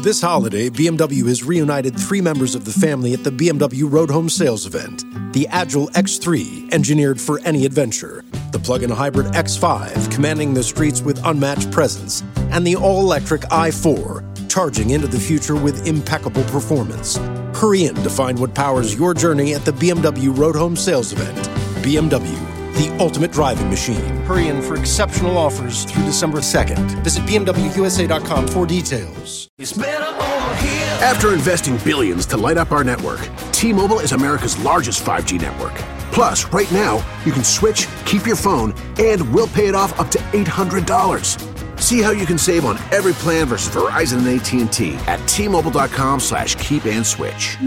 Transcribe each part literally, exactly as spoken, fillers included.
This holiday, B M W has reunited three members of the family at the B M W Road Home Sales event. The Agile X three, engineered for any adventure. The plug-in hybrid X five, commanding the streets with unmatched presence. And the all-electric i four, charging into the future with impeccable performance. Hurry in to find what powers your journey at the B M W Road Home Sales event. B M W, the ultimate driving machine. Hurry in for exceptional offers through December second. Visit B M W U S A dot com for details. It's better over here. After investing billions to light up our network, T-Mobile is America's largest five G network. Plus, right now, you can switch, keep your phone, and we'll pay it off up to eight hundred dollars. See how you can save on every plan versus Verizon and A T and T at T-Mobile.com slash keep and switch.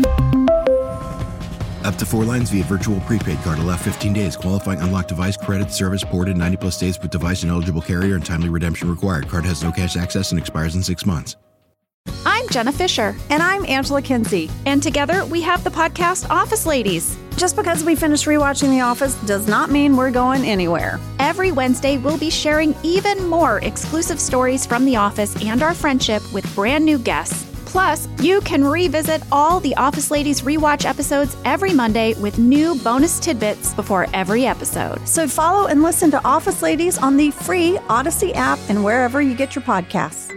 Up to four lines via virtual prepaid card. Allow fifteen days. Qualifying unlocked device credit service ported ninety plus days with device and eligible carrier and timely redemption required. Card has no cash access and expires in six months. I'm Jenna Fisher. And I'm Angela Kinsey. And together we have the podcast Office Ladies. Just because we finished rewatching The Office does not mean we're going anywhere. Every Wednesday, we'll be sharing even more exclusive stories from The Office and our friendship with brand new guests. Plus, you can revisit all the Office Ladies rewatch episodes every Monday with new bonus tidbits before every episode. So follow and listen to Office Ladies on the free Odyssey app and wherever you get your podcasts.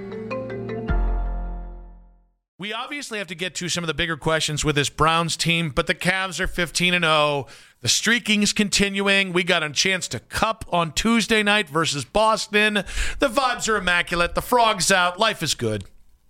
We obviously have to get to some of the bigger questions with this Browns team, but the Cavs are fifteen and oh. The streaking's continuing. We got a chance to cup on Tuesday night versus Boston. The vibes are immaculate. The frog's out. Life is good.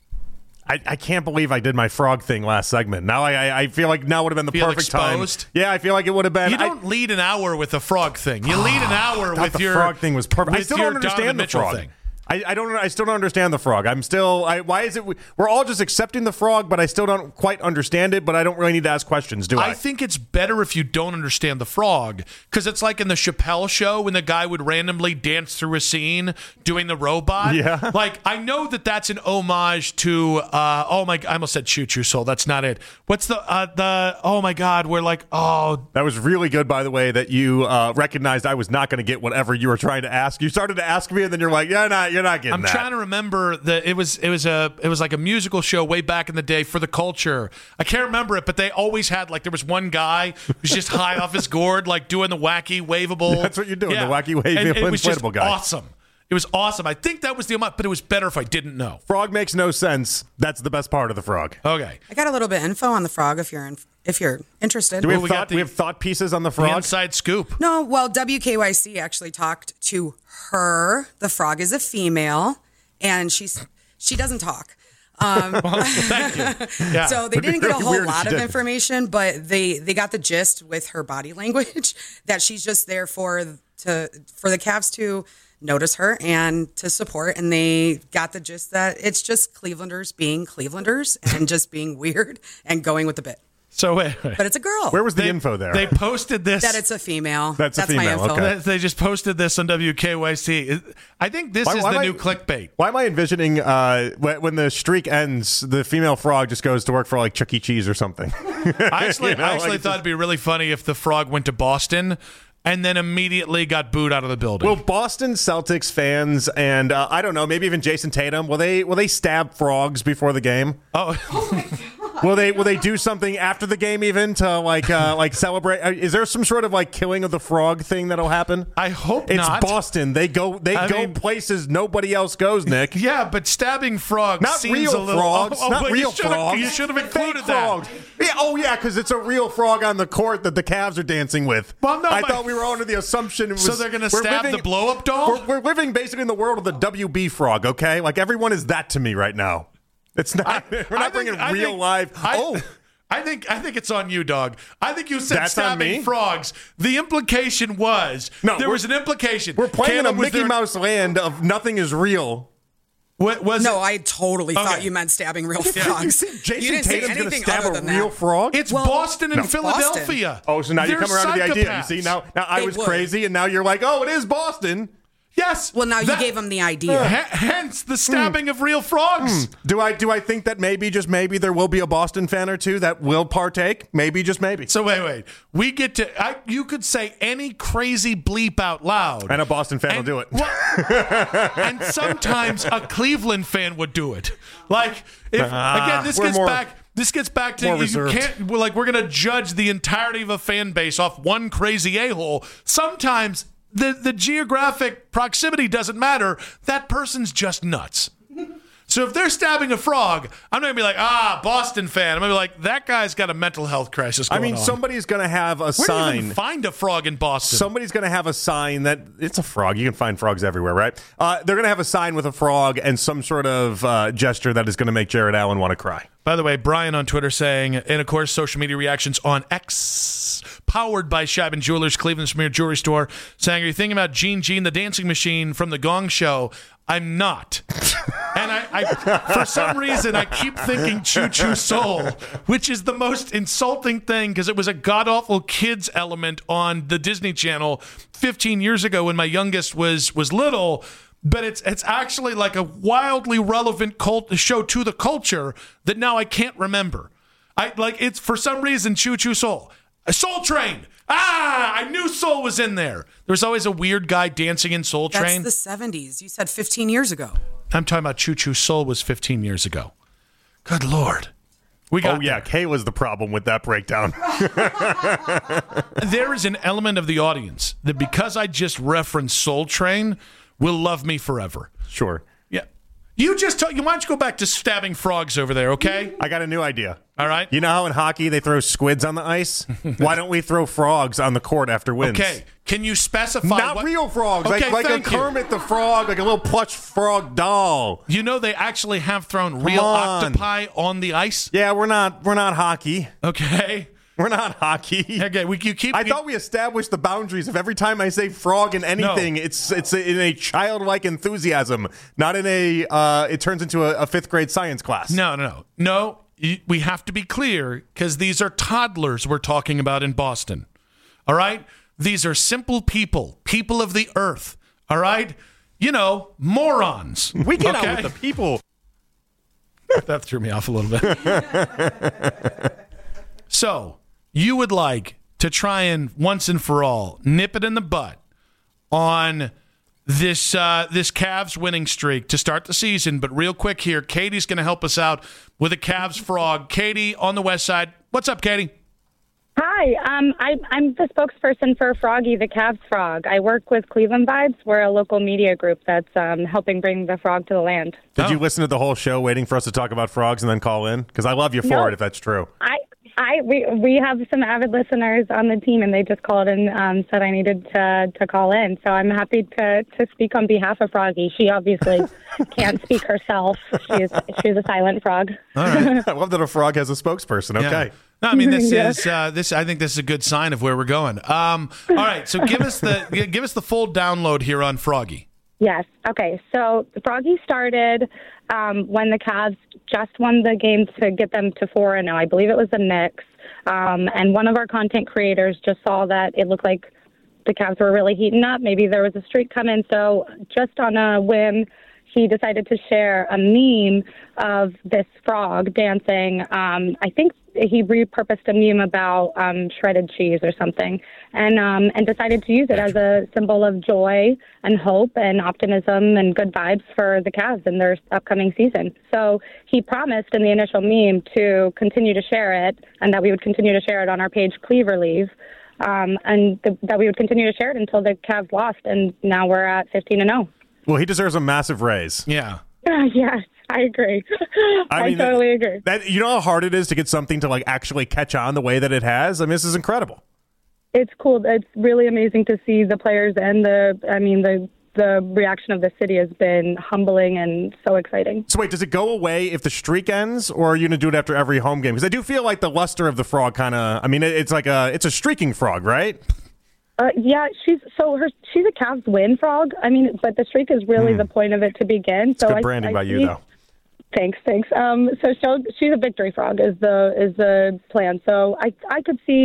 I, I can't believe I did my frog thing last segment. Now I I, I feel like now would have been the feel perfect exposed? time. Yeah, I feel like it would have been. You don't I, lead an hour with a frog thing. You lead an hour with the your frog thing was perfect. I still don't Donovan understand the Mitchell frog thing. I, I don't. I still don't understand the frog. I'm still. I, why is it? We're all just accepting the frog, but I still don't quite understand it. But I don't really need to ask questions, do I? I think it's better if you don't understand the frog, because it's like in the Chappelle show when the guy would randomly dance through a scene doing the robot. Yeah. Like, I know that that's an homage to. Uh, oh my! I almost said Choo Choo Soul. That's not it. What's the uh, the? Oh my God! We're like, oh, that was really good, by the way. That you uh, recognized I was not going to get whatever you were trying to ask. You started to ask me, and then you're like, yeah, not. You're not getting I'm that. trying to remember that it was it was a it was like a musical show way back in the day for the culture. I can't remember it, but they always had, like, there was one guy who's just high off his gourd, like doing the wacky waveable. Yeah, that's what you're doing, yeah. the wacky waveable and it was inflatable just guy. Awesome. It was awesome. I think that was the amount, but it was better if I didn't know. Frog makes no sense. That's the best part of the frog. Okay. I got a little bit of info on the frog if you're in, if you're interested. Do we have, Well, we thought, got the- we have thought pieces on the The frog? inside scoop. No, well, W K Y C actually talked to her. The frog is a female, and she's she doesn't talk. Um, Well, thank you. Yeah. So they It'd be didn't get a really whole weird if lot she of didn't. information, but they they got the gist with her body language that she's just there for to for the Cavs to notice her and to support, and they got the gist that it's just Clevelanders being Clevelanders and just being weird and going with the bit. So wait, wait. But it's a girl. Where was the They- info there? They posted this. That it's a female. That's a my female, info. okay. They- They just posted this on W K Y C. I think this Why- is why the am I- new clickbait. Why am I envisioning uh, when when the streak ends, the female frog just goes to work for like Chuck E. Cheese or something? I actually, You know, I actually like it's thought just- it'd be really funny if the frog went to Boston and then immediately got booed out of the building. Will Boston Celtics fans and uh, I don't know, maybe even Jason Tatum, will they will they stab frogs before the game? oh, Will they will they do something after the game even to like uh, like celebrate? Uh, Is there some sort of like killing of the frog thing that'll happen? I hope It's not. Boston. They go they I go mean- places nobody else goes, Nick. Yeah, but stabbing frogs Not seems real a little, frogs. Oh, oh, not but real you should've- frogs. You should have Fake included that. frogs. Yeah, oh yeah, because it's a real frog on the court that the Cavs are dancing with. Well, no, I but- thought we were under the assumption it was. So they're gonna we're stab living- the blow-up doll? We're, we're living basically in the world of the W B frog. Okay, like everyone is that to me right now. It's not. I- we're I not think- bringing I real think- live. I- oh. I think I think it's on you, dog. I think you said That's on stabbing me? frogs. The implication was No, there we're- was an implication. We're playing Caleb, in a was Mickey there- Mouse land of nothing is real. What was No, it? I totally Okay. thought you meant stabbing real frogs. Jason you didn't say Tatum's going to anything stab other a than real that. frog? It's Well, Boston and no. Philadelphia. Oh, so now you They're come around to the idea. You psychopaths. see, now, now I was It- crazy, and now you're like, oh, it is Boston. Yes. Well, now you that- gave him the idea. H- hence the stabbing of real frogs. Do I do I think that maybe, just maybe, there will be a Boston fan or two that will partake? Maybe, just maybe. So wait, wait. We get to. I, you could say any crazy bleep out loud, And a Boston fan and, will do it. well, and sometimes a Cleveland fan would do it. Like if Ah, again, this we're gets more- back. This gets back to more you reserved. can't. We're like we're gonna judge the entirety of a fan base off one crazy a hole. Sometimes the the geographic proximity doesn't matter. That person's just nuts. So if they're stabbing a frog, I'm not going to be like, ah, Boston fan. I'm going to be like, that guy's got a mental health crisis I going mean, on. somebody's going to have a Where do you sign. even find a frog in Boston? Somebody's going to have a sign that it's a frog. You can find frogs everywhere, right? Uh, they're going to have a sign with a frog and some sort of uh, gesture that is going to make Jared Allen want to cry. By the way, Brian on Twitter saying, and of course, social media reactions on X, powered by Scheibin Jewelers, Cleveland's premier jewelry store, saying, are you thinking about Gene Gene, the dancing machine from the Gong Show? I'm not. And I, I, for some reason, I keep thinking Choo Choo Soul, which is the most insulting thing because it was a god-awful kids element on the Disney Channel fifteen years ago when my youngest was was little. But it's it's actually like a wildly relevant cult show to the culture that now I can't remember. I like it's for some reason Choo Choo Soul, Soul Train. Ah, I knew Soul was in there. There was always a weird guy dancing in Soul That's Train. the seventies. You said fifteen years ago. I'm talking about Choo Choo Soul was fifteen years ago. Good Lord. We got Oh, yeah. Kay was the problem with that breakdown. There is an element of the audience that because I just referenced Soul Train will love me forever. Sure. Yeah. You just talk, you why don't you go back to stabbing frogs over there, okay? I got a new idea. All right. You know how in hockey they throw squids on the ice? Why don't we throw frogs on the court after wins? Okay. Can you specify Not what, real frogs, Okay, like, like a thank you. Kermit the Frog, like a little plush frog doll. You know they actually have thrown real on. octopi on the ice? Yeah, we're not we're not hockey. Okay. We're not hockey. Okay, we you keep I you- thought we established the boundaries of every time I say frog in anything, No. it's it's in a childlike enthusiasm, not in a uh, it turns into a, a fifth grade science class. No, no, no. No, you, we have to be clear because these are toddlers we're talking about in Boston. All right? These are simple people, people of the earth. All right? You know, morons. We get okay? out with the people. That threw me off a little bit. So, you would like to try and once and for all nip it in the butt on this uh, this Cavs winning streak to start the season. But real quick here, Katie's going to help us out with a Cavs frog. Katie on the west side. What's up, Katie? Hi, um, I, I'm the spokesperson for Froggy, the Cavs frog. I work with Cleveland Vibes. We're a local media group that's um, helping bring the frog to the land. Did Oh. you listen to the whole show waiting for us to talk about frogs and then call in? Because I love you for No. it if that's true. I, I, we, we have some avid listeners on the team, and they just called and um, said I needed to to call in. So I'm happy to, to speak on behalf of Froggy. She obviously can't speak herself. She's she's a silent frog. All right. I love that a frog has a spokesperson. Okay. Yeah. No, I mean this Yeah. is uh, this. I think this is a good sign of where we're going. Um, all right, so give us the g- give us the full download here on Froggy. Yes. Okay. So the Froggy started um, when the Cavs just won the game to get them to four and zero. I believe it was the Knicks. Um, and one of our content creators just saw that it looked like the Cavs were really heating up. Maybe there was a streak coming. So just on a whim, he decided to share a meme of this frog dancing. Um, I think he repurposed a meme about um, shredded cheese or something, and um, and decided to use it as a symbol of joy and hope and optimism and good vibes for the Cavs in their upcoming season. So he promised in the initial meme to continue to share it, and that we would continue to share it on our page Cleaverleaf, um, and th- that we would continue to share it until the Cavs lost, and now we're at fifteen and zero. Well, he deserves a massive raise. Yeah. Yes, I agree. I, mean, totally that, agree. That, you know how hard it is to get something to like actually catch on the way that it has? I mean, this is incredible. It's cool. It's really amazing to see the players and the, I mean, the the reaction of the city has been humbling and so exciting. So wait, does it go away if the streak ends, or are you going to do it after every home game? Because I do feel like the luster of the frog kind of, I mean, it, it's like a, it's a streaking frog, right? Uh, yeah, she's so her she's a Cavs win frog. I mean, but the streak is really the point of it to begin. So Good I, branding I by you, see- though. Thanks, thanks. Um, so she'll, she's a victory frog is the is the plan. So I I could see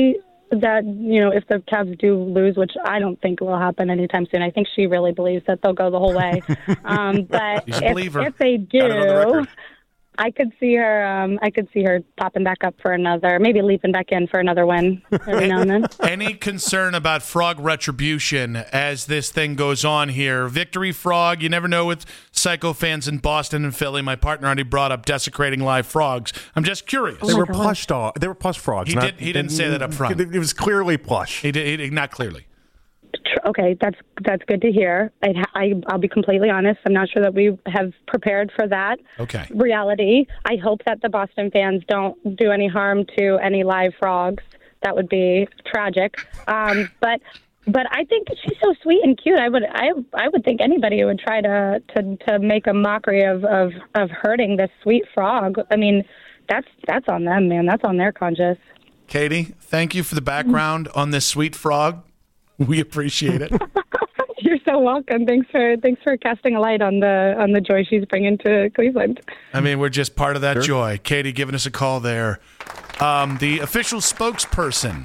that, you know, if the Cavs do lose, which I don't think will happen anytime soon, I think she really believes that they'll go the whole way. Um, but if, if they do, I could see her. Um, I could see her popping back up for another, maybe leaping back in for another win every now and then. Any concern about Frog retribution as this thing goes on here? Victory Frog. You never know with Psycho fans in Boston and Philly. My partner already brought up desecrating live frogs. I'm just curious. They oh were plush dog. They were plush frogs. He not, did. He didn't say that up front. It was clearly plush. He did. He did not clearly. Okay, that's that's good to hear. I, I, I'll be completely honest. I'm not sure that we have prepared for that okay. reality. I hope that the Boston fans don't do any harm to any live frogs. That would be tragic. Um, but but I think she's so sweet and cute. I would I I would think anybody would try to to, to make a mockery of, of, of hurting this sweet frog. I mean, that's that's on them, man. That's on their conscience. Katie, thank you for the background on this sweet frog. We appreciate it. You're so welcome. Thanks for thanks for casting a light on the on the joy she's bringing to Cleveland. I mean, we're just part of that sure. joy. Katie giving us a call there. Um, the official spokesperson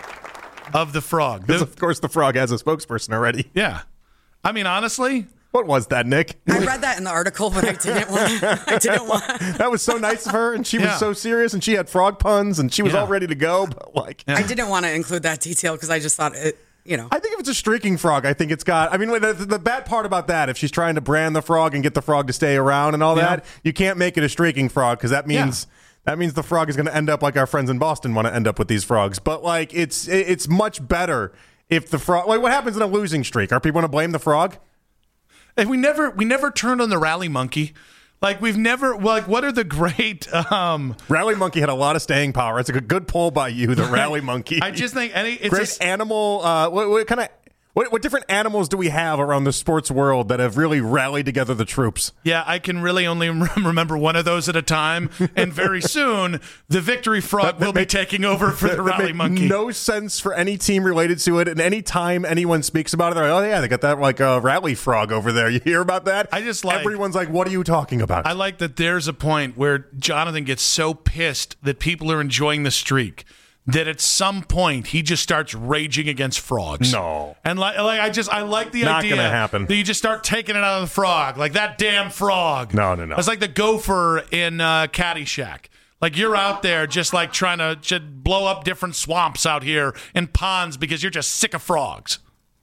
of the Frog. Because The, of course the Frog has a spokesperson already. yeah. I mean, honestly. What was that, Nick? I read that in the article, but I didn't want. I didn't want. That was so nice of her, and she Yeah. was so serious, and she had frog puns, and she was Yeah. all ready to go. But like, Yeah. I didn't want to include that detail because I just thought it. You know, I think if it's a streaking frog, I think it's got. I mean, the, the bad part about that, if she's trying to brand the frog and get the frog to stay around and all Yeah. that, you can't make it a streaking frog because that means Yeah. that means the frog is going to end up like our friends in Boston want to end up with these frogs. But like, it's it's much better if the frog. Like, what happens in a losing streak? Are people going to blame the frog? And we never we never turned on the rally monkey. Like we've never like what are the great um Rally monkey had a lot of staying power. It's a good, good pull by you, the rally monkey. I just think any it's great just, animal. Uh, what, what kind of what, what different animals do we have around the sports world that have really rallied together the troops? yeah, I can really only remember one of those at a time, and very soon the Victory Frog That- that will be make- taking over for the That rally make monkey. No sense for any team related to it, and any time anyone speaks about it, they're like, "Oh yeah, they got that like uh, rally frog over there." You hear about that? I just like- everyone's like, "What are you talking about?" I like that there's a point where Jonathan gets so pissed that people are enjoying the streak that at some point he just starts raging against frogs. No. And like, like I just I like the Not idea gonna happen. that you just start taking it out of the frog, like that damn frog. No, no, no. It's like the gopher in uh, Caddyshack. Like you're out there just like trying to just blow up different swamps out here and ponds because you're just sick of frogs.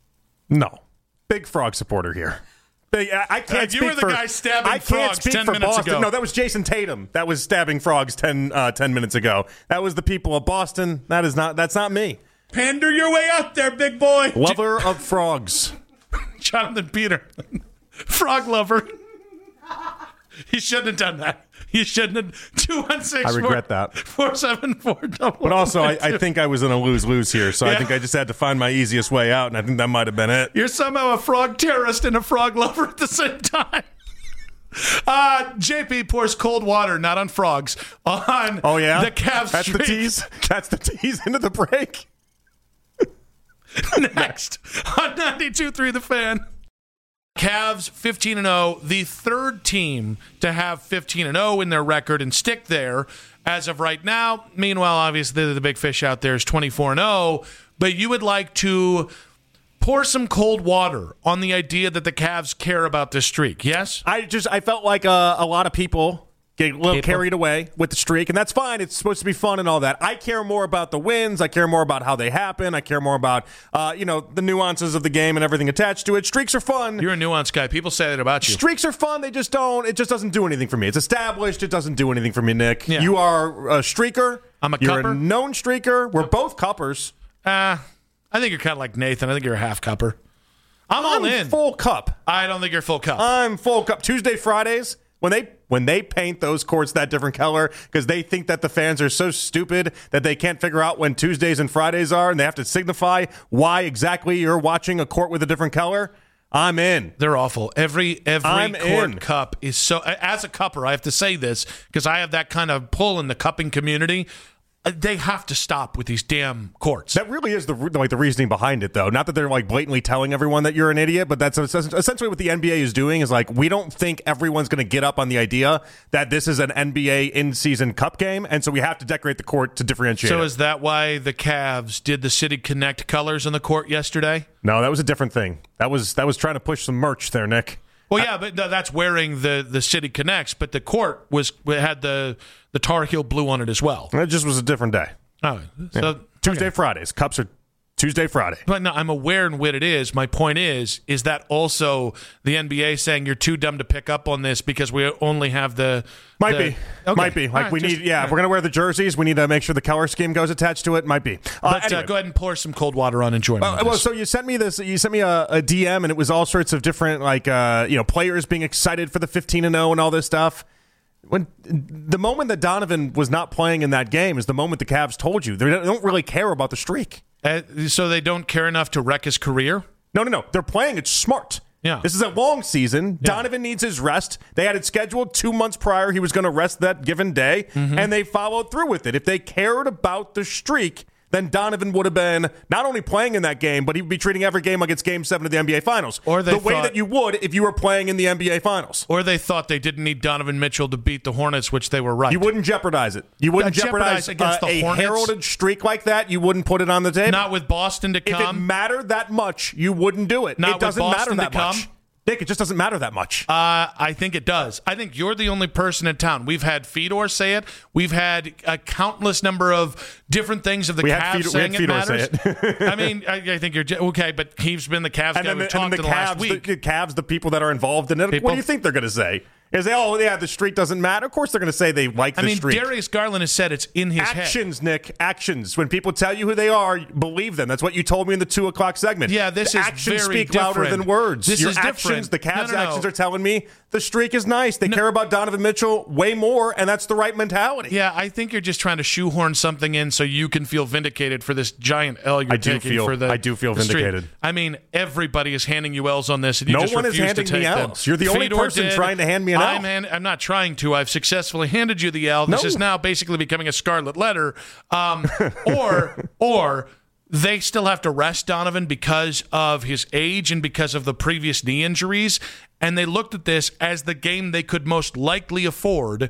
No, big frog supporter here. Big, I, I can't. Uh, you speak were the for, guy stabbing I can't frogs speak ten for minutes Boston. ago. No, that was Jason Tatum. That was stabbing frogs ten, uh, ten minutes ago. That was the people of Boston. That is not. That's not me. Pander your way out there, big boy. Lover of frogs. Jonathan Peter, frog lover. He shouldn't have done that. He shouldn't have. two one six. I regret that. four seven four But also, I, I think I was in a lose-lose here, so Yeah. I think I just had to find my easiest way out, and I think that might have been it. You're somehow a frog terrorist and a frog lover at the same time. Uh, J P pours cold water, not on frogs, on Oh yeah, the Cavs. That's streak. the tease. That's the tease into the break. Next on ninety-two point three The Fan. Cavs fifteen and oh, the third team to have fifteen and oh in their record and stick there as of right now. Meanwhile, obviously, the big fish out there is twenty-four and oh, but you would like to pour some cold water on the idea that the Cavs care about this streak, yes? I just I felt like uh, a lot of people get a little People. carried away with the streak, and that's fine. It's supposed to be fun and all that. I care more about the wins. I care more about how they happen. I care more about uh, you know the nuances of the game and everything attached to it. Streaks are fun. You're a nuanced guy. People say that about you. Streaks are fun. They just don't. It just doesn't do anything for me. It's established. It doesn't do anything for me, Nick. Yeah. You are a streaker. I'm a You're cupper. a known streaker. We're both cuppers. Uh, I think you're kind of like Nathan. I think you're a half cupper. I'm all I'm in. full cup. I don't think you're full cup. I'm full cup. Tuesday, Fridays, when they when they paint those courts that different color because they think that the fans are so stupid that they can't figure out when Tuesdays and Fridays are, and they have to signify why exactly you're watching a court with a different color, I'm in. They're awful. Every every I'm court in. cup is so. As a cupper, I have to say this because I have that kind of pull in the cupping community. they have to stop with these damn courts. That really is the like the reasoning behind it, though. Not that they're like blatantly telling everyone that you're an idiot, but that's essentially what the N B A is doing. Is like, we don't think everyone's going to get up on the idea that this is an N B A in-season cup game, and so we have to decorate the court to differentiate. So it. is that why the Cavs did the City Connect colors on the court yesterday? No, that was a different thing. That was that was trying to push some merch there, Nick. Well, yeah, but that's wearing the, the City Connects, but the court was had the the Tar Heel blue on it as well. It just was a different day. Oh, so yeah. Tuesday, okay. Fridays. Cups are Tuesday, Friday. But no, I'm aware in what it is. My point is, is that also the N B A saying you're too dumb to pick up on this because we only have the might the, be okay. might be like right, we just, need yeah. Right. If we're gonna wear the jerseys, we need to make sure the color scheme goes attached to it. Might be. Uh, but anyway. uh, go ahead and pour some cold water on and join me. Uh, well, so you sent me this. You sent me a, a D M, and it was all sorts of different, like uh, you know, players being excited for the fifteen and oh and all this stuff. When the moment that Donovan was not playing in that game is the moment the Cavs told you they don't really care about the streak. Uh, so they don't care enough to wreck his career? No, no, no. They're playing it smart. Yeah. This is a long season. Yeah. Donovan needs his rest. They had it scheduled two months prior. He was going to rest that given day, mm-hmm. and they followed through with it. If they cared about the streak, then Donovan would have been not only playing in that game, but he would be treating every game like it's Game seven of the N B A Finals. Or they the way thought, that you would if you were playing in the N B A Finals. Or they thought they didn't need Donovan Mitchell to beat the Hornets, which they were right. You wouldn't jeopardize it. You wouldn't uh, jeopardize, jeopardize against uh, the a Hornets. heralded streak like that. You wouldn't put it on the table. Not with Boston to come. If it mattered that much, you wouldn't do it. Not it doesn't with matter Boston that to come. much. Nick, it just doesn't matter that much. Uh, I think it does. I think you're the only person in town. We've had Fedor say it. We've had a countless number of different things of the we Cavs Fedor, saying we it matters. Say it. I mean, I, I think you're okay, but he's been the Cavs and guy we who talked the, in the Cavs, last week. The, the Cavs, the people that are involved in it, people, what do you think they're going to say? Is they, oh, yeah, the streak doesn't matter? Of course they're going to say they like the I mean, streak. Darius Garland has said it's in his actions, head. Actions, Nick, actions. When people tell you who they are, believe them. That's what you told me in the two o'clock segment. Yeah, this the is actions very speak different. louder than words. This Your is actions, different. the Cavs' no, no, no. actions are telling me the streak is nice. They no. care about Donovan Mitchell way more, and that's the right mentality. Yeah, I think you're just trying to shoehorn something in so you can feel vindicated for this giant L you're I do taking feel, for the I do feel the vindicated. Streak. I mean, everybody is handing you L's on this, and you no just one is refuse handing to take me them. L's. You're the only Fedor person did. trying to hand me an L. I'm, hand, I'm not trying to. I've successfully handed you the L. This no. is now basically becoming a scarlet letter. Um, or, or they still have to rest Donovan because of his age and because of the previous knee injuries. And they looked at this as the game they could most likely afford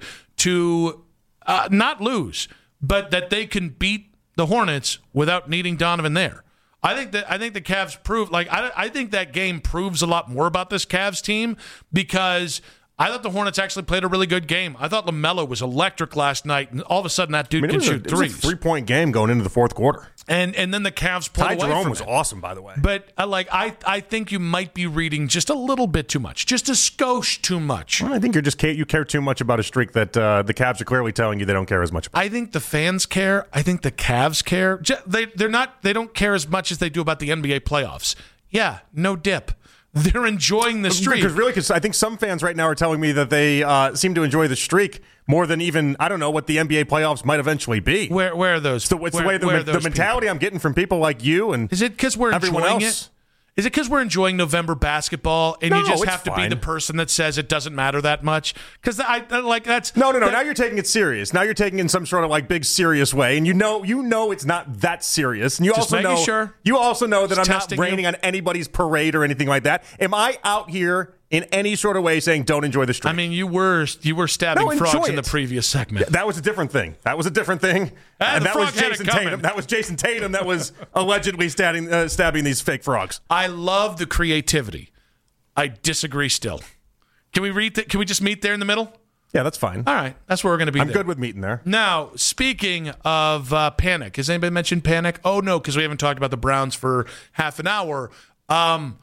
to uh, not lose, but that they can beat the Hornets without needing Donovan there. I think that I think the Cavs prove like I, I think that game proves a lot more about this Cavs team because I thought the Hornets actually played a really good game. I thought LaMelo was electric last night, and all of a sudden that dude I mean, can shoot a, threes. It was a three-point game going into the fourth quarter. And and then the Cavs pulled Ty away Jerome from was it. awesome, by the way. But uh, like I, I think you might be reading just a little bit too much, just a skosh too much. Well, I think you're just you care too much about a streak that uh, the Cavs are clearly telling you they don't care as much about. I think the fans care. I think the Cavs care. They they're not. They don't care as much as they do about the N B A playoffs. Yeah, no dip. They're enjoying the streak. Because really, because I think some fans right now are telling me that they uh, seem to enjoy the streak more than even, I don't know, what the N B A playoffs might eventually be. Where where are those? So it's where, the way the, where the mentality people? I'm getting from people like you and is it because we're everyone enjoying else. it? Is it because we're enjoying November basketball and No, you just it's have to fine. be the person that says it doesn't matter that much? Because I, I like that's no, no, no. That, now you're taking it serious. Now you're taking it in some sort of like big serious way, and you know, you know, it's not that serious. And you Just also making know, sure. you also know that Just I'm not testing raining you. on anybody's parade or anything like that. Am I out here in any sort of way saying don't enjoy the streak? I mean, you were you were stabbing No, frogs enjoy in the it. previous segment. That was a different thing. That was a different thing. Ah, and the that was frog had it Jason coming. Tatum. That was Jason Tatum that was allegedly stabbing, uh, stabbing these fake frogs. I love the creativity. I disagree still. Can we read? Th- can we just meet there in the middle? Yeah, that's fine. All right, that's where we're going to be. I'm there. good with meeting there. Now, speaking of uh, panic, has anybody mentioned panic? Oh no, because we haven't talked about the Browns for half an hour. Um,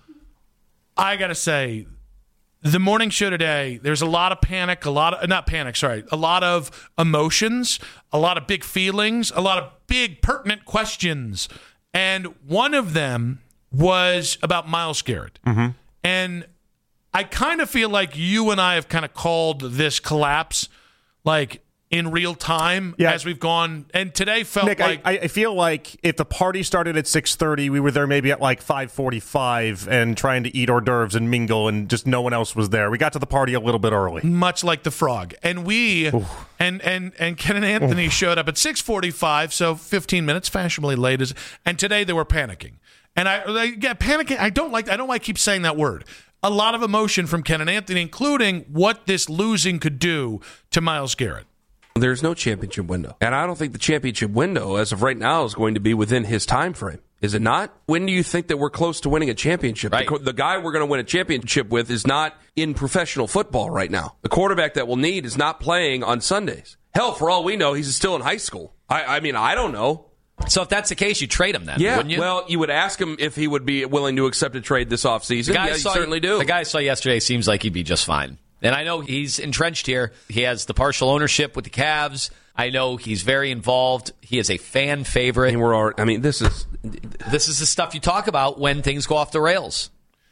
I got to say, the morning show today, there's a lot of panic, a lot of not panic, sorry, a lot of emotions, a lot of big feelings, a lot of big pertinent questions, and one of them was about Myles Garrett, mm-hmm. and I kind of feel like you and I have kind of called this collapse. Like, in real time yeah. as we've gone. And today felt Nick, like I, I feel like if the party started at six thirty, we were there maybe at like five forty-five and trying to eat hors d'oeuvres and mingle, and just no one else was there. We got to the party a little bit early, much like the frog. And we Oof. and and and Ken and Anthony Oof. showed up at six forty-five, so fifteen minutes, fashionably late. As and today they were panicking, and I like, yeah, panicking. I don't like. I don't like keep saying that word. A lot of emotion from Ken and Anthony, including what this losing could do to Myles Garrett. There's no championship window. And I don't think the championship window, as of right now, is going to be within his time frame. Is it not? When do you think that we're close to winning a championship? Right. The, the guy we're going to win a championship with is not in professional football right now. The quarterback that we'll need is not playing on Sundays. Hell, for all we know, he's still in high school. I, I mean, I don't know. So if that's the case, you trade him then, yeah, wouldn't you? Well, you would ask him if he would be willing to accept a trade this offseason. Yeah, you certainly do. The guy I saw yesterday seems like he'd be just fine. And I know he's entrenched here. He has the partial ownership with the Cavs. I know he's very involved. He is a fan favorite. And we're all, I mean, this is this is the stuff you talk about when things go off the rails.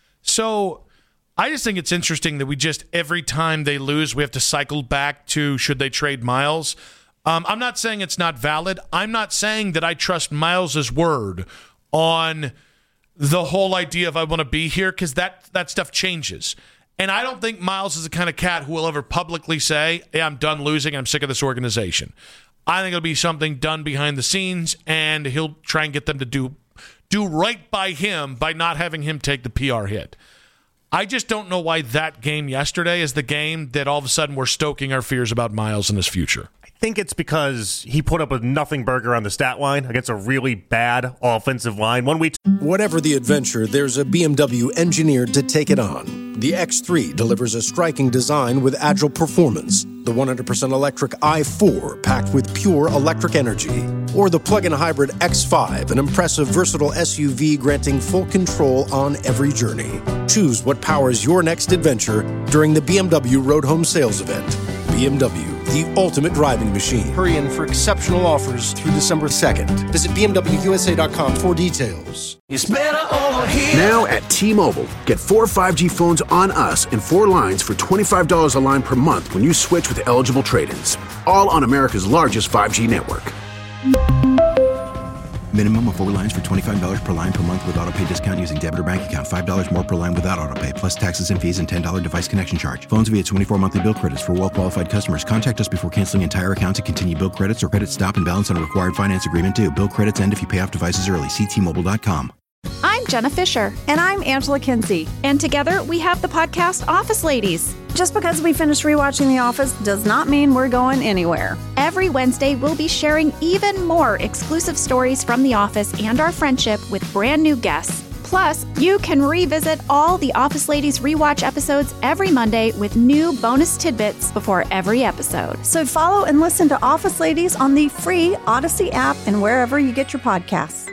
So I just think it's interesting that we just, every time they lose, we have to cycle back to should they trade Myles. Um, I'm not saying it's not valid. I'm not saying that I trust Myles' word on the whole idea of I want to be here, because that, that stuff changes. And I don't think Myles is the kind of cat who will ever publicly say, hey, I'm done losing, I'm sick of this organization. I think it'll be something done behind the scenes, and he'll try and get them to do do right by him by not having him take the P R hit. I just don't know why that game yesterday is the game that all of a sudden we're stoking our fears about Myles and his future. I think it's because he put up a nothing burger on the stat line against a really bad offensive line. One week. Whatever the adventure, there's a B M W engineered to take it on. The X three delivers a striking design with agile performance. The one hundred percent electric i four, packed with pure electric energy. Or the plug-in hybrid X five, an impressive, versatile S U V granting full control on every journey. Choose what powers your next adventure during the B M W Road Home Sales Event. B M W, the ultimate driving machine. Hurry in for exceptional offers through December second. Visit B M W U S A dot com for details. It's better over here. Now at T-Mobile, get four five G phones on us and four lines for twenty-five dollars a line per month when you switch with eligible trade-ins. All on America's largest five G network. Minimum of four lines for twenty-five dollars per line per month with auto pay discount using debit or bank account. five dollars more per line without auto pay, plus taxes and fees and ten dollars device connection charge. Phones via twenty-four monthly bill credits for well-qualified customers. Contact us before canceling entire account to continue bill credits or credit stop and balance on a required finance agreement due. Bill credits end if you pay off devices early. See T Mobile dot com. I'm Jenna Fisher. And I'm Angela Kinsey. And together we have the podcast Office Ladies. Just because we finished rewatching The Office does not mean we're going anywhere. Every Wednesday, we'll be sharing even more exclusive stories from The Office and our friendship with brand new guests. Plus, you can revisit all the Office Ladies rewatch episodes every Monday with new bonus tidbits before every episode. So follow and listen to Office Ladies on the free Odyssey app and wherever you get your podcasts.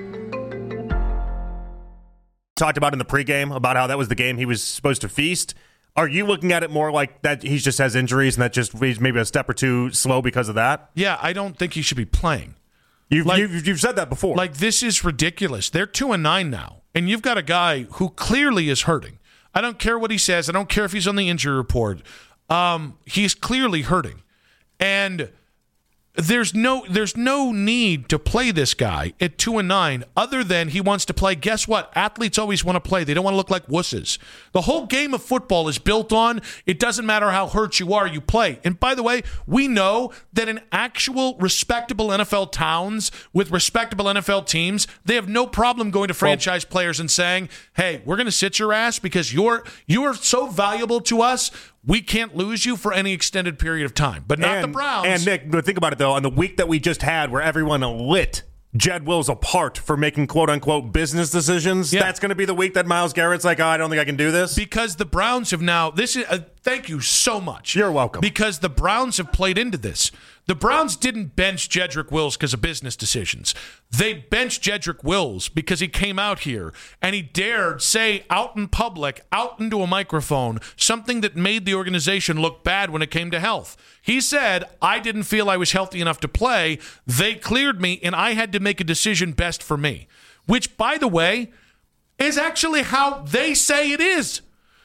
Talked about in the pregame about how that was the game he was supposed to feast. Are you looking at it more like that he just has injuries and that just he's maybe a step or two slow because of that? Yeah, I don't think he should be playing. You've, like, you've, you've said that before. Like, this is ridiculous. They're two and nine now, and you've got a guy who clearly is hurting. I don't care what he says. I don't care if he's on the injury report. Um, he's clearly hurting. And There's no there's no need to play this guy at two and nine other than he wants to play. Guess what? Athletes always want to play. They don't want to look like wusses. The whole game of football is built on it doesn't matter how hurt you are, you play. And by the way, we know that in actual respectable N F L towns with respectable N F L teams, they have no problem going to franchise well, players and saying, hey, we're going to sit your ass because you're you are so valuable to us. We can't lose you for any extended period of time, but not and, the Browns. And Nick, but think about it though. On the week that we just had, where everyone lit Jed Wills apart for making quote unquote business decisions, yeah. that's going to be the week that Myles Garrett's like, oh, I don't think I can do this. Because the Browns have now. This is. Uh, thank you so much. You're welcome. Because the Browns have played into this. The Browns didn't bench Jedrick Wills because of business decisions. They benched Jedrick Wills because he came out here and he dared say out in public, out into a microphone, something that made the organization look bad when it came to health. He said, I didn't feel I was healthy enough to play. They cleared me, and I had to make a decision best for me. Which, by the way, is actually how they say it is.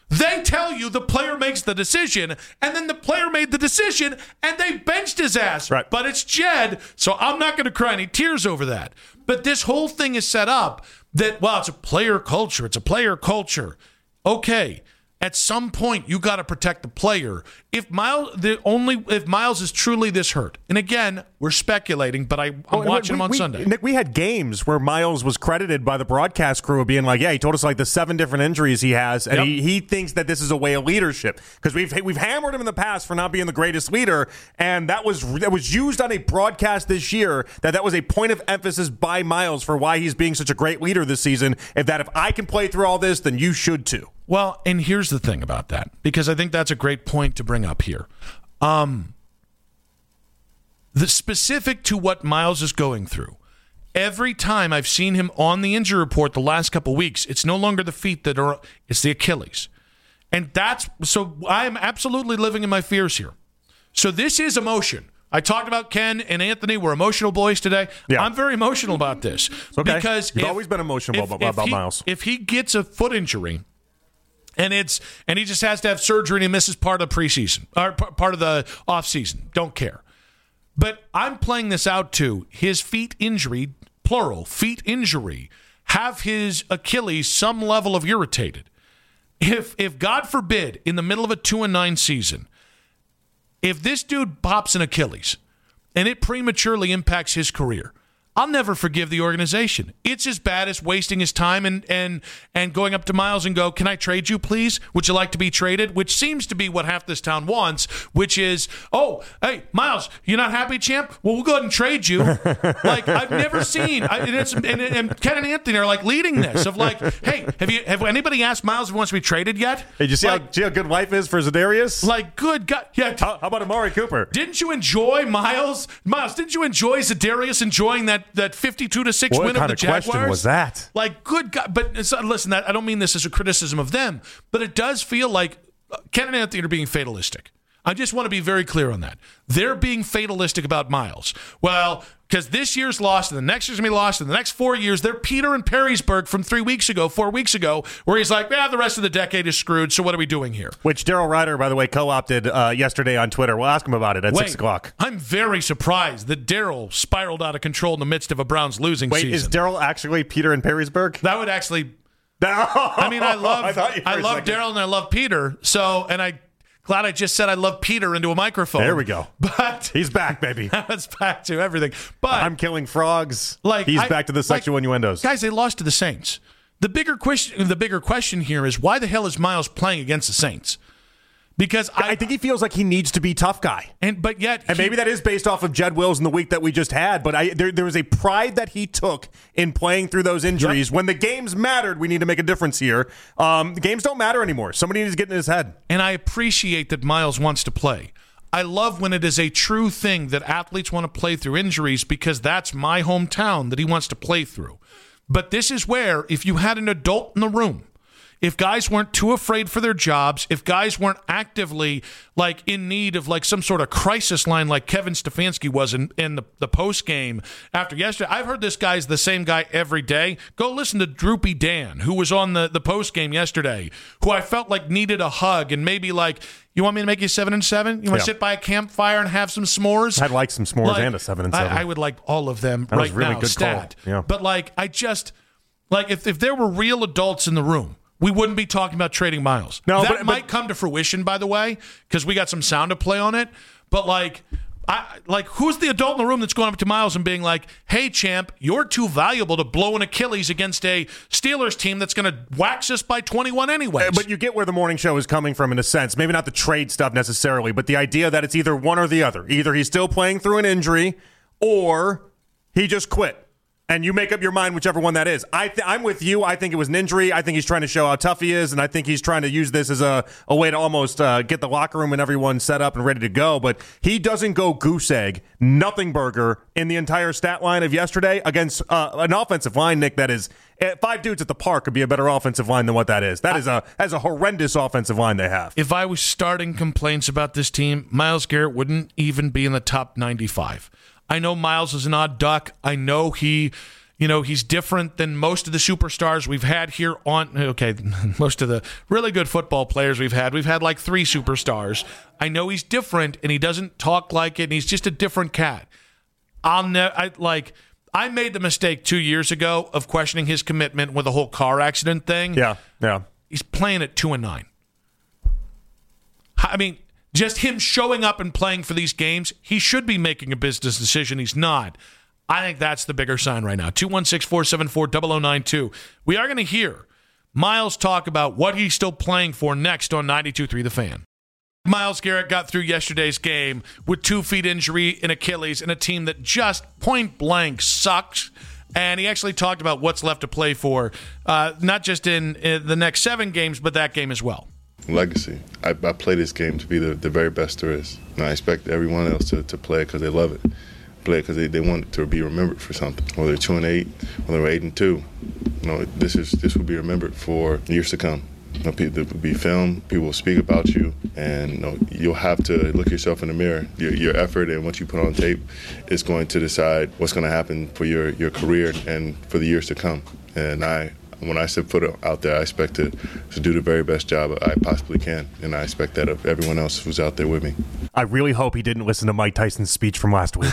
They tell you the player makes the decision, and then the player made the decision, and they benched his ass. Right. But it's Jed, so I'm not going to cry any tears over that. But this whole thing is set up that, well, it's a player culture. It's a player culture. Okay. At some point, you got to protect the player. If Miles, the only if Miles is truly this hurt, and again, we're speculating, but I, I'm well, watching we, him on we, Sunday. Nick, we had games where Miles was credited by the broadcast crew of being like, "Yeah, he told us like the seven different injuries he has, and Yep. he, he thinks that this is a way of leadership because we've we've hammered him in the past for not being the greatest leader, and that was that was used on a broadcast this year. That that was a point of emphasis by Miles for why he's being such a great leader this season. If that if I can play through all this, then you should too." Well, and here's the thing about that, because I think that's a great point to bring up here. Um, the specific to what Miles is going through, every time I've seen him on the injury report the last couple weeks, it's no longer the feet that are, it's the Achilles. And that's, so I'm absolutely living in my fears here. So this is emotion. I talked about Ken and Anthony. We're emotional boys today. Yeah. I'm very emotional about this. Okay. Because You've if, always been emotional if, about, if about he, Miles. If he gets a foot injury, And it's and he just has to have surgery and he misses part of the preseason or p- part of the offseason. Don't care. But I'm playing this out to his feet injury, plural, feet injury, have his Achilles some level of irritated. If if God forbid, in the middle of a two and nine season, if this dude pops an Achilles and it prematurely impacts his career, I'll never forgive the organization. It's as bad as wasting his time and and and going up to Miles and go, "Can I trade you, please? Would you like to be traded?" Which seems to be what half this town wants, which is, "Oh, hey, Miles, you're not happy, champ? Well, we'll go ahead and trade you." Like, I've never seen, I, and, it's, and, and Ken and Anthony are like leading this of like, "Hey, have you have anybody asked Miles if he wants to be traded yet?" Hey, did you see, like, how, see how good life is for Za'Darius? Like, good God. Yeah. How, how about Amari Cooper? Didn't you enjoy Miles? Miles, didn't you enjoy Za'Darius enjoying that that fifty-two to six what win kind of the of Jaguars? Question was that? Like, good God. But it's, listen, that, I don't mean this as a criticism of them, but it does feel like Ken and Anthony are being fatalistic. I just want to be very clear on that. They're being fatalistic about Miles. Well, because this year's lost, and the next year's going to be lost, and the next four years, they're Peter and Perrysburg from three weeks ago, four weeks ago, where he's like, yeah, the rest of the decade is screwed, so what are we doing here? Which Daryl Ryder, by the way, co-opted uh, yesterday on Twitter. We'll ask him about it at Wait, six o'clock. I'm very surprised that Daryl spiraled out of control in the midst of a Browns losing Wait, season. is Daryl actually Peter and Perrysburg? That would actually... I mean, I love I, I love Daryl and I love Peter, so, and I... Glad I just said I love Peter into a microphone. There we go. But he's back, baby. That's back to everything. But I'm killing frogs. Like he's I, back to the sexual like, innuendos. Guys, they lost to the Saints. The bigger question, the bigger question here is why the hell is Miles playing against the Saints? Because I, I think he feels like he needs to be tough guy, and but yet, and he, maybe that is based off of Jed Wills in the week that we just had. But I, there, there was a pride that he took in playing through those injuries. Yep. When the games mattered, we need to make a difference here. Um, the games don't matter anymore. Somebody needs to get in his head. And I appreciate that Miles wants to play. I love when it is a true thing that athletes want to play through injuries because that's my hometown that he wants to play through. But this is where, if you had an adult in the room, if guys weren't too afraid for their jobs, if guys weren't actively like in need of like some sort of crisis line like Kevin Stefanski was in, in the, the post game after yesterday. I've heard this guy's the same guy every day. Go listen to Droopy Dan, who was on the, the post game yesterday, who I felt like needed a hug and maybe like, you want me to make you seven and seven? You want to yeah. sit by a campfire and have some s'mores? I'd like some s'mores like, and a seven and seven. I, I would like all of them that right was really now. Good stat. Call. Yeah. But like, I just like if if there were real adults in the room, we wouldn't be talking about trading Miles. No, that but, might but, come to fruition, by the way, because we got some sound to play on it. But like, I like who's the adult in the room that's going up to Miles and being like, "Hey, champ, you're too valuable to blow an Achilles against a Steelers team that's going to wax us by twenty-one anyways." But you get where the morning show is coming from in a sense. Maybe not the trade stuff necessarily, but the idea that it's either one or the other. Either he's still playing through an injury, or he just quit. And you make up your mind whichever one that is. I th- I'm with you. I think it was an injury. I think he's trying to show how tough he is, and I think he's trying to use this as a, a way to almost uh, get the locker room and everyone set up and ready to go. But he doesn't go goose egg, nothing burger in the entire stat line of yesterday against uh, an offensive line, Nick, that is uh, five dudes at the park could be a better offensive line than what that is. That is a that is a horrendous offensive line they have. If I was starting complaints about this team, Myles Garrett wouldn't even be in the top ninety-five. I know Miles is an odd duck. I know he, You know, he's different than most of the superstars we've had here on, okay, most of the really good football players we've had. We've had like three superstars. I know he's different, and he doesn't talk like it, and he's just a different cat. I'll ne- I, like, I made the mistake two years ago of questioning his commitment with the whole car accident thing. Yeah, yeah. He's playing at two and nine. I mean, just him showing up and playing for these games, he should be making a business decision. He's not. I think that's the bigger sign right now. two one six, four seven four, zero zero nine two. We are going to hear Myles talk about what he's still playing for next on ninety-two point three The Fan. Myles Garrett got through yesterday's game with two feet injury in Achilles in a team that just point blank sucks. And he actually talked about what's left to play for, uh, not just in, in the next seven games, but that game as well. Legacy. I, I play this game to be the, the very best there is. And I expect everyone else to, to play it because they love it. Play it because they, they want it to be remembered for something. Whether they're two and eight, whether they're eight and two, you know, this is this will be remembered for years to come. You know, people, there will be filmed, people will speak about you, and you know, you'll have to look yourself in the mirror. Your, your effort and what you put on tape is going to decide what's going to happen for your, your career and for the years to come. And I, when I set foot out there, I expect to, to do the very best job I possibly can, and I expect that of everyone else who's out there with me. I really hope he didn't listen to Mike Tyson's speech from last week,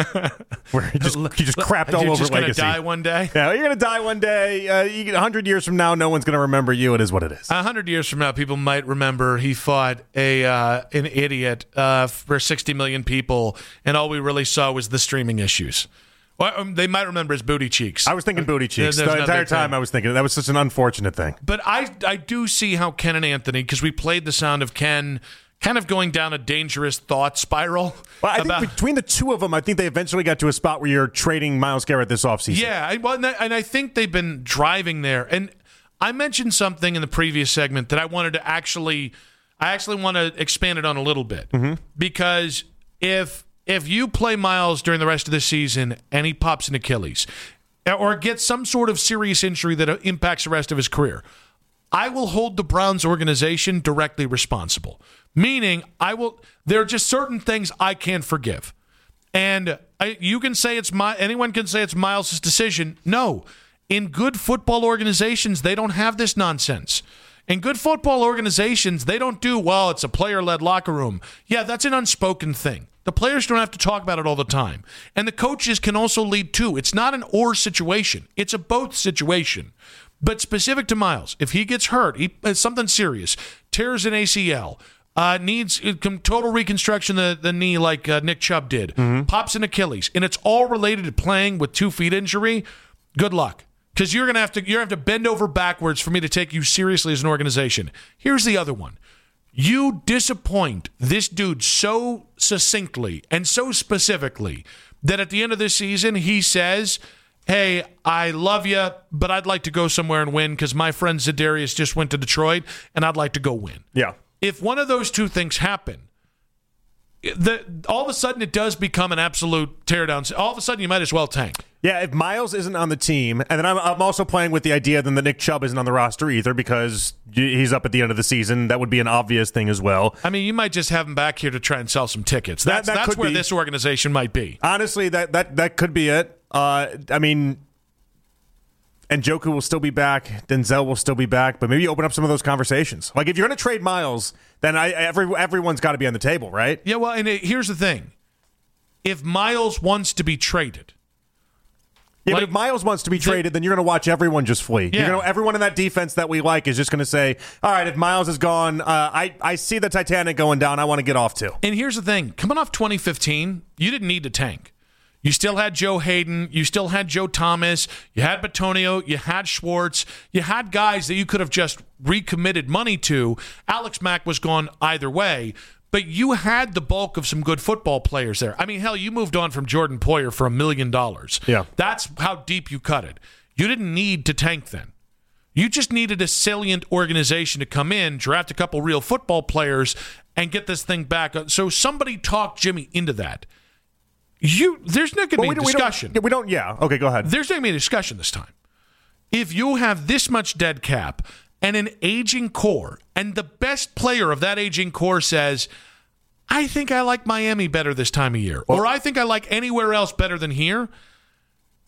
where he just he just crapped all you're over just Legacy. Gonna die one day. Yeah, you're gonna die one day. Uh, you, a hundred years from now, no one's gonna remember you. It is what it is. A hundred years from now, people might remember he fought a uh, an idiot uh, for sixty million people, and all we really saw was the streaming issues. Well, um, they might remember his booty cheeks. I was thinking booty cheeks There's the entire thing. time. I was thinking that was such an unfortunate thing. But I I do see how Ken and Anthony, because we played the sound of Ken kind of going down a dangerous thought spiral. Well, I about, think between the two of them, I think they eventually got to a spot where you're trading Myles Garrett this offseason. Yeah, I, well, and, I, and I think they've been driving there. And I mentioned something in the previous segment that I wanted to actually, I actually want to expand it on a little bit. Mm-hmm. Because if if you play Myles during the rest of the season and he pops an Achilles or gets some sort of serious injury that impacts the rest of his career, I will hold the Browns organization directly responsible. Meaning, I will. There are just certain things I can't forgive, and I, you can say it's my. Anyone can say it's Myles' decision. No, in good football organizations, they don't have this nonsense. In good football organizations, they don't do well. It's a player-led locker room. Yeah, that's an unspoken thing. The players don't have to talk about it all the time, and the coaches can also lead too. It's not an or situation; it's a both situation. But specific to Myles, if he gets hurt, he, it's something serious, tears an A C L, uh, needs total reconstruction of the, the knee like uh, Nick Chubb did, mm-hmm. pops an Achilles, and it's all related to playing with two feet injury, good luck. Because you're gonna have to you're gonna have to bend over backwards for me to take you seriously as an organization. Here's the other one. You disappoint this dude so succinctly and so specifically that at the end of this season he says, hey, I love you, but I'd like to go somewhere and win because my friend Za'Darius just went to Detroit, and I'd like to go win. Yeah. If one of those two things happen, the, all of a sudden it does become an absolute teardown. All of a sudden you might as well tank. Yeah, if Myles isn't on the team, and then I'm, I'm also playing with the idea then that Nick Chubb isn't on the roster either because he's up at the end of the season. That would be an obvious thing as well. I mean, you might just have him back here to try and sell some tickets. That's, that, that that's where be. this organization might be. Honestly, that that, that could be it. Uh, I mean, Njoku will still be back. Denzel will still be back. But maybe open up some of those conversations. Like, if you're going to trade Myles, then I, every everyone's got to be on the table, right? Yeah, well, and it, here's the thing. If Myles wants to be traded. Yeah, like, but if Myles wants to be traded, the, then you're going to watch everyone just flee. Yeah. You're gonna, everyone in that defense that we like is just going to say, all right, if Myles is gone, uh, I, I see the Titanic going down. I want to get off too. And here's the thing. Coming off twenty fifteen, you didn't need to tank. You still had Joe Hayden. You still had Joe Thomas. You had Batonio. You had Schwartz. You had guys that you could have just recommitted money to. Alex Mack was gone either way. But you had the bulk of some good football players there. I mean, hell, you moved on from Jordan Poyer for a million dollars. Yeah. That's how deep you cut it. You didn't need to tank then. You just needed a salient organization to come in, draft a couple real football players, and get this thing back. So somebody talked Jimmy into that. You, there's not going to be a discussion. We don't, we don't, yeah. Okay, go ahead. There's not going to be a discussion this time. If you have this much dead cap and an aging core, and the best player of that aging core says, I think I like Miami better this time of year, well, or I think I like anywhere else better than here,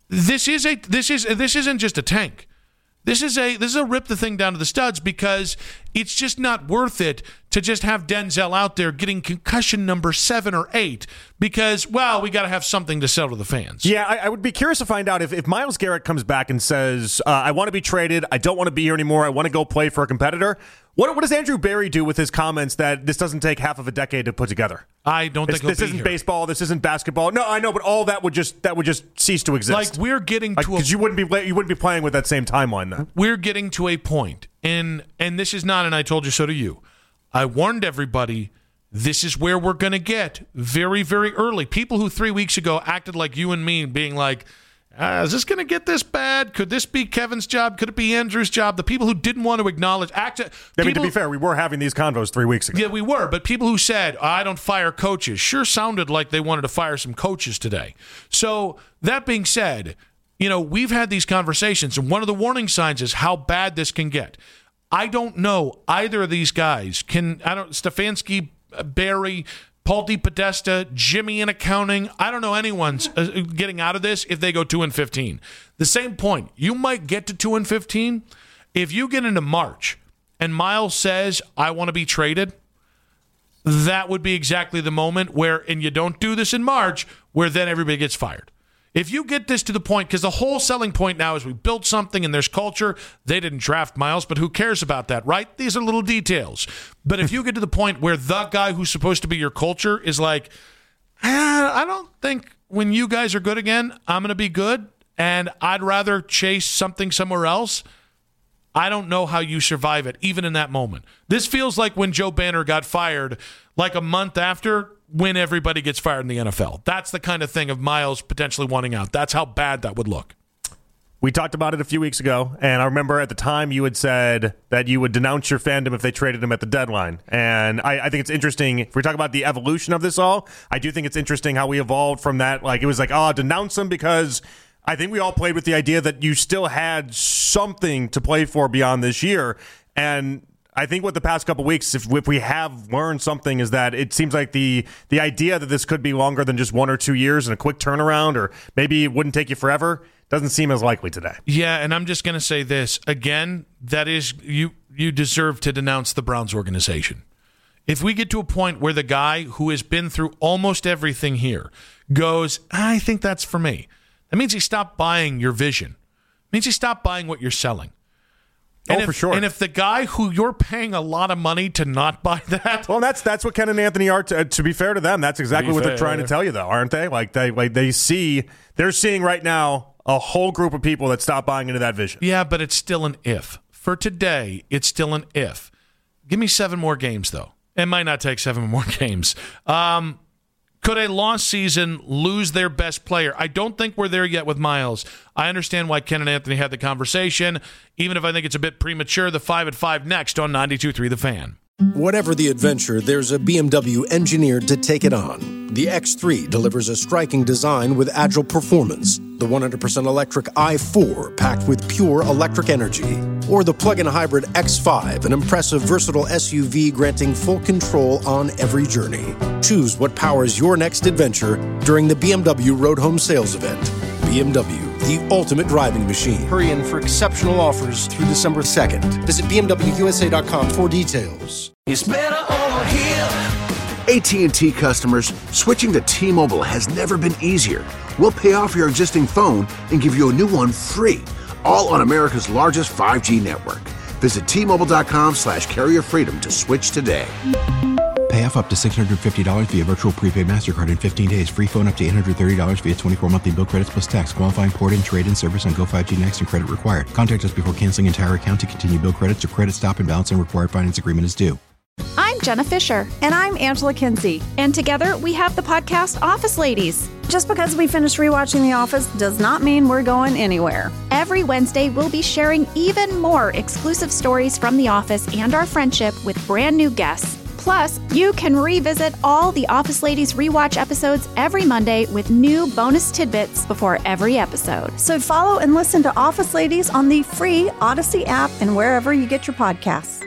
this is a this is this isn't just a tank. This is a this is a rip the thing down to the studs, because it's just not worth it to just have Denzel out there getting concussion number seven or eight because, well, we got to have something to sell to the fans. Yeah, I, I would be curious to find out if, if Myles Garrett comes back and says, uh, I want to be traded, I don't want to be here anymore, I want to go play for a competitor. What, what does Andrew Berry do with his comments that this doesn't take half of a decade to put together? I don't think this, this he'll be isn't here. baseball. This isn't basketball. No, I know, but all that would just that would just cease to exist. Like we're getting like, to a, because you wouldn't be you wouldn't be playing with that same timeline then. We're getting to a point, and and this is not, and I told you so to you. I warned everybody. This is where we're going to get very, very early. People who three weeks ago acted like you and me, being like, Uh, is this going to get this bad? Could this be Kevin's job? Could it be Andrew's job? The people who didn't want to acknowledge... Act, I mean, people, to be fair, we were having these convos three weeks ago. Yeah, we were. But people who said, I don't fire coaches, sure sounded like they wanted to fire some coaches today. So that being said, you know, we've had these conversations, and one of the warning signs is how bad this can get. I don't know either of these guys. Can I don't Stefanski, Barry... Paul DePodesta, Jimmy in accounting. I don't know anyone's uh, getting out of this if they go two and fifteen. The same point. You might get to two and fifteen if you get into March and Myles says, "I want to be traded." That would be exactly the moment where, and you don't do this in March, where then everybody gets fired. If you get this to the point, because the whole selling point now is we built something and there's culture. They didn't draft Myles, but who cares about that, right? These are little details. But if you get to the point where the guy who's supposed to be your culture is like, ah, I don't think when you guys are good again, I'm going to be good, and I'd rather chase something somewhere else, I don't know how you survive it, even in that moment. This feels like when Joe Banner got fired, like a month after when everybody gets fired in the N F L. That's the kind of thing of Myles potentially wanting out. That's how bad that would look. We talked about it a few weeks ago, and I remember at the time you had said that you would denounce your fandom if they traded him at the deadline. And I, I think it's interesting, if we talk about the evolution of this all, I do think it's interesting how we evolved from that. Like, it was like, oh, denounce him because I think we all played with the idea that you still had something to play for beyond this year. And I think with the past couple of weeks, if, if we have learned something, is that it seems like the the idea that this could be longer than just one or two years and a quick turnaround, or maybe it wouldn't take you forever, doesn't seem as likely today. Yeah, and I'm just going to say this. Again, that is, you you deserve to denounce the Browns organization. If we get to a point where the guy who has been through almost everything here goes, I think that's for me, that means he stopped buying your vision. It means he stopped buying what you're selling. And oh, if, for sure. And if the guy who you're paying a lot of money to not buy that, well, that's that's what Ken and Anthony are. To, to be fair to them, that's exactly what fair. they're trying to tell you, though, aren't they? Like they like they see they're seeing right now a whole group of people that stop buying into that vision. Yeah, but it's still an if. For today, it's still an if. Give me seven more games, though. It might not take seven more games. Um, Could a lost season lose their best player? I don't think we're there yet with Myles. I understand why Ken and Anthony had the conversation, even if I think it's a bit premature. The five at five next on ninety-two point three The Fan. Whatever the adventure, there's a B M W engineered to take it on. The X three delivers a striking design with agile performance. The one hundred percent electric i four packed with pure electric energy. Or the plug-in hybrid X five, an impressive, versatile S U V granting full control on every journey. Choose what powers your next adventure during the B M W Road Home Sales Event. B M W, the ultimate driving machine. Hurry in for exceptional offers through December second. Visit B M W U S A dot com for details. It's better over here. A T and T customers, switching to T-Mobile has never been easier. We'll pay off your existing phone and give you a new one free, all on America's largest five G network. Visit T Mobile dot com slash carrier freedom to switch today. Pay off up to six hundred fifty dollars via virtual prepaid MasterCard in fifteen days. Free phone up to eight hundred thirty dollars via twenty-four monthly bill credits plus tax. Qualifying port and trade-in service on Go five G Next and credit required. Contact us before canceling entire account to continue bill credits or credit stop and balance and required finance agreement is due. I'm Jenna Fisher. And I'm Angela Kinsey. And together we have the podcast Office Ladies. Just because we finished rewatching The Office does not mean we're going anywhere. Every Wednesday, we'll be sharing even more exclusive stories from The Office and our friendship with brand new guests. Plus, you can revisit all the Office Ladies rewatch episodes every Monday with new bonus tidbits before every episode. So follow and listen to Office Ladies on the free Odyssey app and wherever you get your podcasts.